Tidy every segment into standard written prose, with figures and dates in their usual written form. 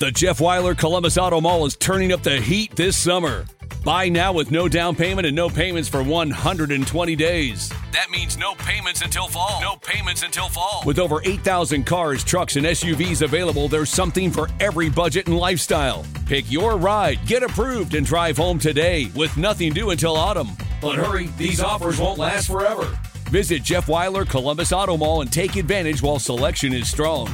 The Jeff Weiler Columbus Auto Mall is turning up the heat this summer. Buy now with no down payment and no payments for 120 days. That means no payments until fall. No payments until fall. With over 8,000 cars, trucks, and SUVs available, there's something for every budget and lifestyle. Pick your ride, get approved, and drive home today with nothing due until autumn. But hurry, these offers won't last forever. Visit Jeff Weiler Columbus Auto Mall and take advantage while selection is strong.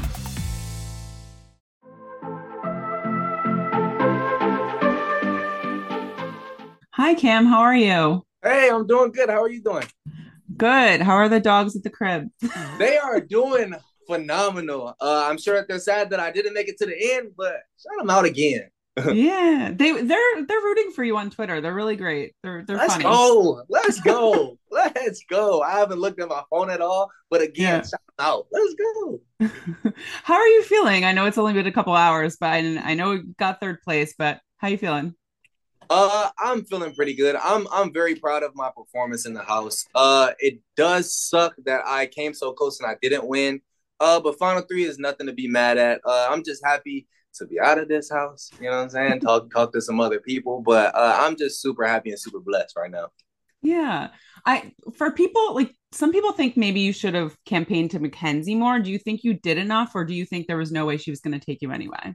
Hi, Cam. How are you? Hey, I'm doing good. How are you doing? Good. How are the dogs at the crib? They are doing phenomenal. I'm sure that they're sad that I didn't make it to the end, but shout them out again. Yeah, they're rooting for you on Twitter. They're really great. They're Let's funny. go. Let's go. Let's go. I haven't looked at my phone at all, but again, Yeah. shout them out. Let's go. How are you feeling? I know it's only been a couple hours, but I know we got third place, but how you feeling? I'm feeling pretty good. I'm very proud of my performance in the house. It does suck that I came so close and I didn't win. But Final Three is nothing to be mad at. I'm just happy to be out of this house. You know what I'm saying? Talk to some other people. But I'm just super happy and super blessed right now. Yeah. I for people like some people think maybe you should have campaigned to Mackenzie more. Do you think you did enough, or do you think there was no way she was going to take you anyway?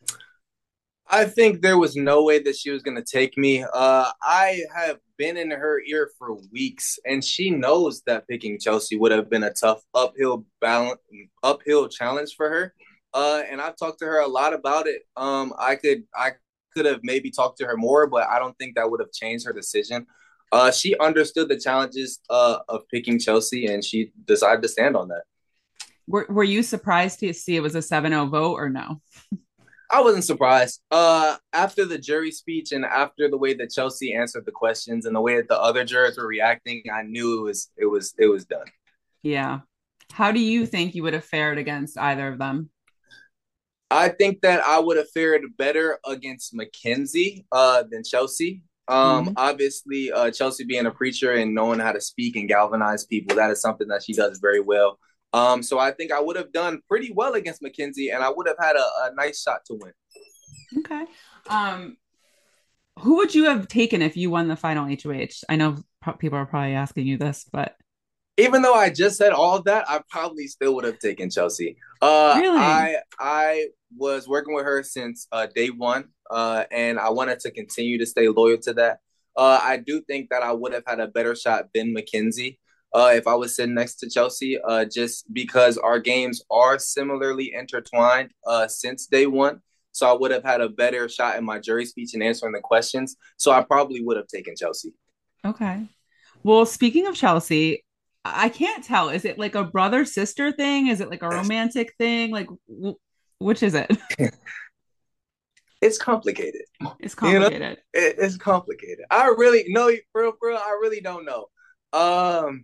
I think there was no way that she was going to take me. I have been in her ear for weeks, and she knows that picking Chelsea would have been a tough uphill challenge for her. And I've talked to her a lot about it. I could have maybe talked to her more, but I don't think that would have changed her decision. She understood the challenges of picking Chelsea, and she decided to stand on that. Were you surprised to see it was a 7-0 vote or no? I wasn't surprised. After the jury speech and after the way that Chelsea answered the questions and the way that the other jurors were reacting, I knew it was done. Yeah. How do you think you would have fared against either of them? I think that I would have fared better against Mackenzie than Chelsea. Mhm. Obviously, Chelsea being a preacher and knowing how to speak and galvanize people, that is something that she does very well. So I think I would have done pretty well against Mackenzie, and I would have had a nice shot to win. Okay. Um, who would you have taken if you won the final HOH? I know people are probably asking you this, but Even though I just said all of that, I probably still would have taken Chelsea. really? I was working with her since day one, and I wanted to continue to stay loyal to that. I do think that I would have had a better shot than Mackenzie if I was sitting next to Chelsea, just because our games are similarly intertwined since day one. So I would have had a better shot in my jury speech and answering the questions. So I probably would have taken Chelsea. Okay. Well, speaking of Chelsea, I can't tell. Is it like a brother sister thing? Is it like a romantic thing? Like, which is it? It's complicated. It's You know, complicated. it's complicated. I really no, for real, I really don't know. Um,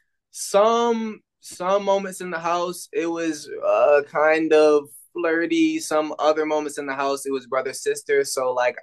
some moments in the house it was kind of flirty. Some other moments in the house it was brother sister. So like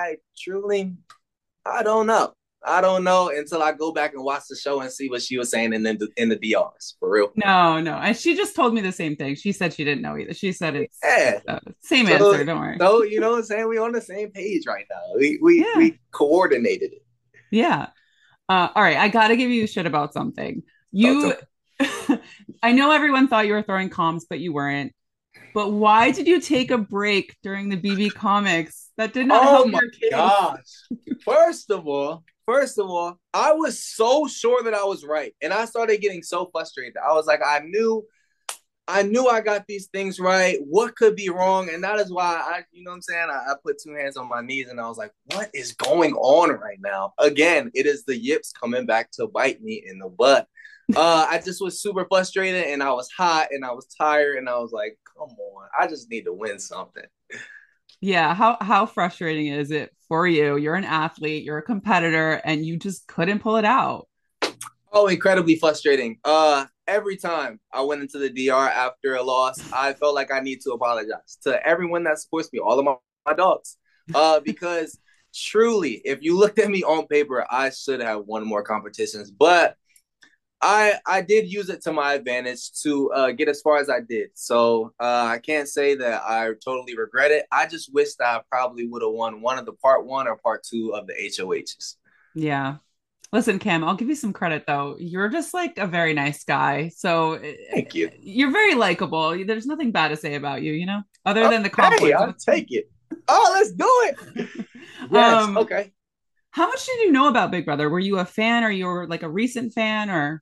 I don't know. I don't know until I go back and watch the show and see what she was saying in the DRs for real. No, no. And she just told me the same thing. She said she didn't know either. She said it's Yeah. same So answer. Don't worry. so you know what I'm saying? We on the same page right now. We we Yeah. we coordinated it. Yeah. All right. I got to give you shit about something. Talk to You, me. I know everyone thought you were throwing comms, but you weren't. But why did you take a break during the BB comics? That did not Oh help my your case. gosh. First of all, I was so sure that I was right. And I started getting so frustrated. I was like, I knew I got these things right. What could be wrong? And that is why you know what I'm saying? I put two hands on my knees and I was like, what is going on right now? Again, it is the yips coming back to bite me in the butt. I just was super frustrated and I was hot and I was tired and I was like, come on, I just need to win something. Yeah, how frustrating is it for you? You're an athlete, you're a competitor, and you just couldn't pull it out. Oh, incredibly frustrating. Every time I went into the DR after a loss, I felt like I need to apologize to everyone that supports me, all of my dogs. Because truly, if you looked at me on paper, I should have won more competitions. But I did use it to my advantage to get as far as I did. So I can't say that I totally regret it. I just wish that I probably would have won one of the part one or part two of the HOHs. Yeah. Listen, Cam, I'll give you some credit though. You're just like a very nice guy. So Thank you. you're very likable. There's nothing bad to say about you, other than the Okay, conflict. I'll take it. Oh, let's do it. Yes. Um, Okay. how much did you know about Big Brother? Were you a fan or you were like a recent fan or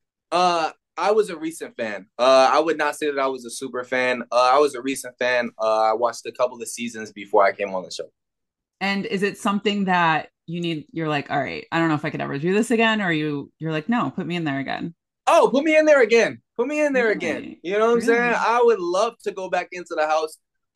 I was a recent fan. I would not say that I was a super fan. I was a recent fan. I watched a couple of seasons before I came on the show. and is it something that you're like, all right, I don't know if I could ever do this again, or you're like, no, put me in there again. Oh, put me in there again. Put me in there again. Really? You know what I'm saying? Really? I would love to go back into the house.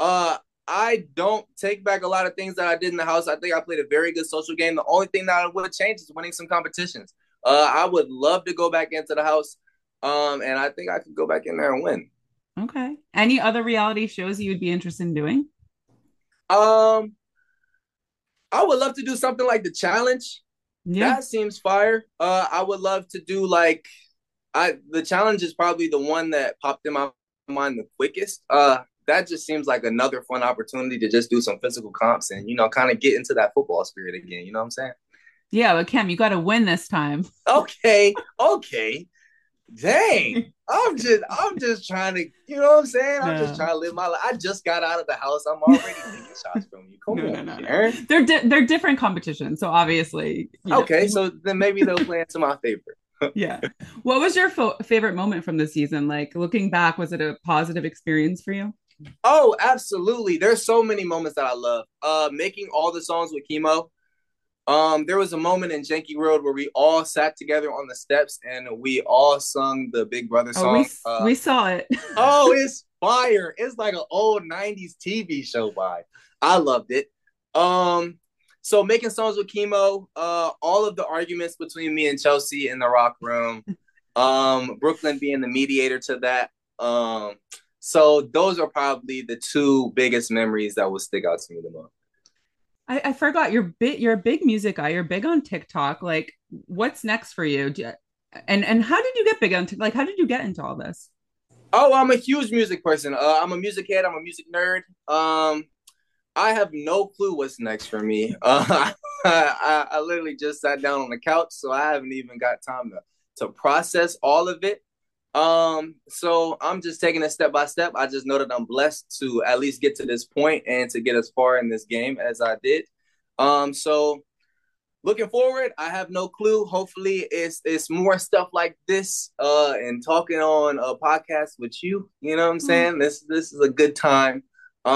I don't take back a lot of things that I did in the house. I think I played a very good social game. The only thing that I would change is winning some competitions. I would love to go back into the house. And I think I could go back in there and win. Okay. Any other reality shows you would be interested in doing? Um, I would love to do something like the challenge. Yeah. That seems fire. I would love to do like the challenge is probably the one that popped in my mind the quickest. That just seems like another fun opportunity to just do some physical comps and kind of get into that football spirit again. You know what I'm saying? Yeah, but Cam, you got to win this time. Okay, okay. Dang, I'm just trying to, you know what I'm saying? I'm just No. trying to live my life. I just got out of the house. I'm already taking shots from you. Come No, no, on, no, no. Karen. They're different competitions, so obviously, Okay, so then maybe they'll play into my favor. yeah. What was your favorite moment from the season? Like looking back, was it a positive experience for you? Oh, absolutely. There's so many moments that I love. Making all the songs with Chemo. There was a moment in Janky World where we all sat together on the steps and we all sung the Big Brother Oh, song. we saw it. Oh, it's fire! It's like an old '90s TV show vibe. I loved it. So making songs with Chemo, all of the arguments between me and Chelsea in the rock room, Brooklyn being the mediator to that. So those are probably the two biggest memories that will stick out to me the most. I forgot you're a big music guy. You're big on TikTok. Like, what's next for you? And how did you get big on like how did you get into all this? Oh, I'm a huge music person. I'm a music head. I'm a music nerd. I have no clue what's next for me. I literally just sat down on the couch, so I haven't even got time to process all of it. So I'm just taking it step by step. I just know that I'm blessed to at least get to this point and to get as far in this game as I did. So looking forward, I have no clue. Hopefully, it's more stuff like this. And talking on a podcast with you. You know what I'm Oh, saying? This is a good time.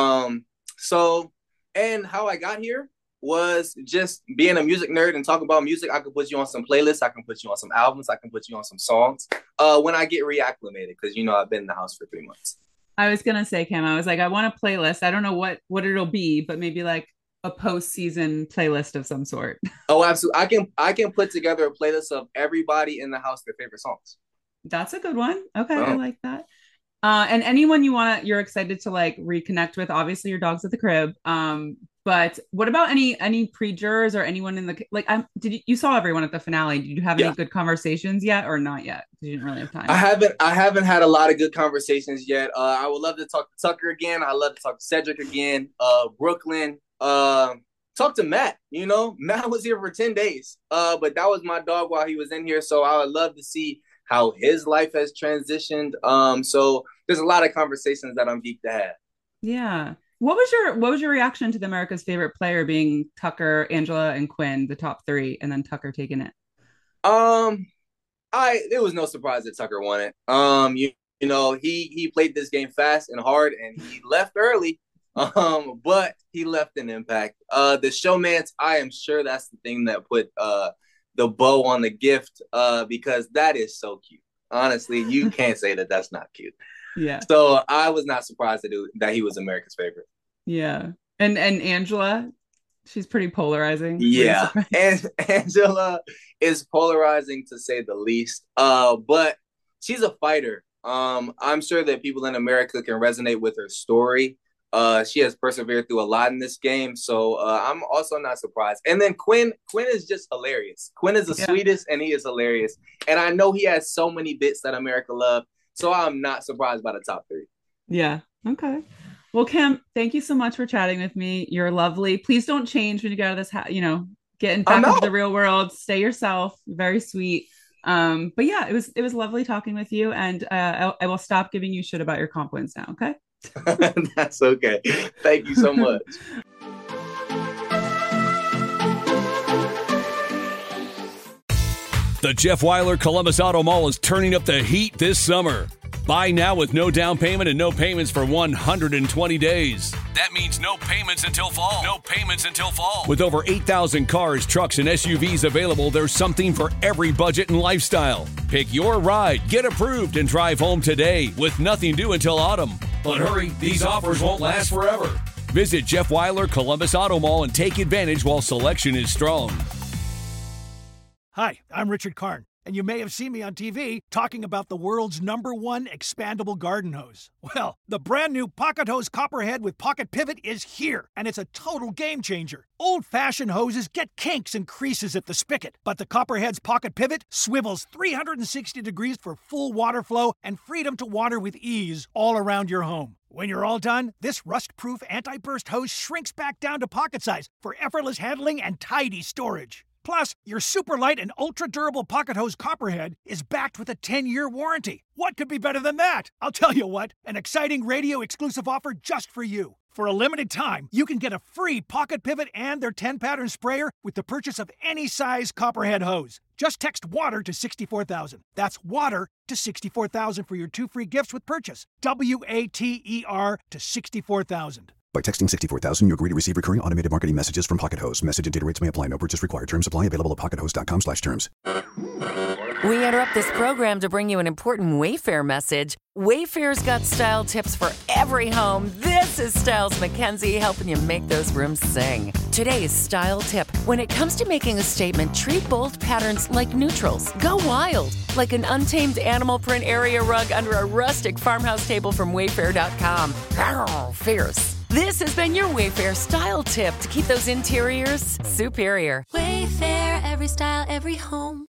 So and how I got here was just being a music nerd and talk about music. I can put you on some playlists. I can put you on some albums. I can put you on some songs. When I get reacclimated, because I've been in the house for 3 months. I was gonna say, Cam, I was like, I want a playlist. I don't know what it'll be, but maybe like a post-season playlist of some sort. Oh, absolutely. I can put together a playlist of everybody in the house their favorite songs. That's a good one. Okay, I Oh. like that. And anyone you're excited to like reconnect with, obviously your dog's at the crib. But what about any pre-jurors or anyone in the like you saw everyone at the finale. Did you have any Yeah. good conversations yet or not yet? You didn't really have I time. haven't I haven't had a lot of good conversations yet. I would love to talk to Tucker again. I love to talk to Cedric again. Brooklyn. Talk to Matt. Matt was here for 10 days. But that was my dog while he was in here. So I would love to see how his life has transitioned. So there's a lot of conversations that I'm geeked to have. Yeah. What was your reaction to the America's favorite player being Tucker, Angela, and Quinn, the top three, and then Tucker taking it? Um, it was no surprise that Tucker won it. He played this game fast and hard, and he left early. But he left an impact. The showmance, I am sure that's the thing that put the bow on the gift. Because that is so cute. Honestly, you can't say that that's not cute. Yeah. So I was not surprised that he was America's favorite. Yeah. And Angela, she's pretty polarizing. Were you Yeah, surprised? and Angela is polarizing to say the least. But she's a fighter. I'm sure that people in America can resonate with her story. She has persevered through a lot in this game, so I'm also not surprised. And then Quinn is just hilarious. Quinn is the sweetest, and he is hilarious. And I know he has so many bits that America love, so I'm not surprised by the top 3. Yeah. Okay. Well, Kim, thank you so much for chatting with me. You're lovely. Please don't change when you get out of this, getting back into the real world. Stay yourself. Very sweet. But yeah, it was lovely talking with you, and I will stop giving you shit about your comp wins now. Okay. That's okay. Thank you so much. The Jeff Wyler Columbus Auto Mall is turning up the heat this summer. Buy now with no down payment and no payments for 120 days. That means no payments until fall. No payments until fall. With over 8,000 cars, trucks, and SUVs available, there's something for every budget and lifestyle. Pick your ride, get approved, and drive home today with nothing due until autumn. But hurry, these offers won't last forever. Visit Jeff Wyler Columbus Auto Mall and take advantage while selection is strong. Hi, I'm Richard Karn, and you may have seen me on TV talking about the world's #1 expandable garden hose. Well, the brand new Pocket Hose Copperhead with Pocket Pivot is here, and it's a total game changer. Old-fashioned hoses get kinks and creases at the spigot, but the Copperhead's Pocket Pivot swivels 360 degrees for full water flow and freedom to water with ease all around your home. When you're all done, this rust-proof anti-burst hose shrinks back down to pocket size for effortless handling and tidy storage. Plus, your super light and ultra-durable Pocket Hose Copperhead is backed with a 10-year warranty. What could be better than that? I'll tell you what, an exciting radio-exclusive offer just for you. For a limited time, you can get a free Pocket Pivot and their 10-pattern sprayer with the purchase of any size Copperhead hose. Just text WATER to 64,000. That's WATER to 64,000 for your 2 free gifts with purchase. WATER to 64,000. By texting 64,000, you agree to receive recurring automated marketing messages from Pocket Hose. Message and data rates may apply. No purchase required. Terms apply. Available at pockethose.com/terms. We interrupt this program to bring you an important Wayfair message. Wayfair's got style tips for every home. This is Styles McKenzie helping you make those rooms sing. Today's style tip. When it comes to making a statement, treat bold patterns like neutrals. Go wild, like an untamed animal print area rug under a rustic farmhouse table from Wayfair.com. Arr, fierce. This has been your Wayfair style tip to keep those interiors superior. Wayfair, every style, every home.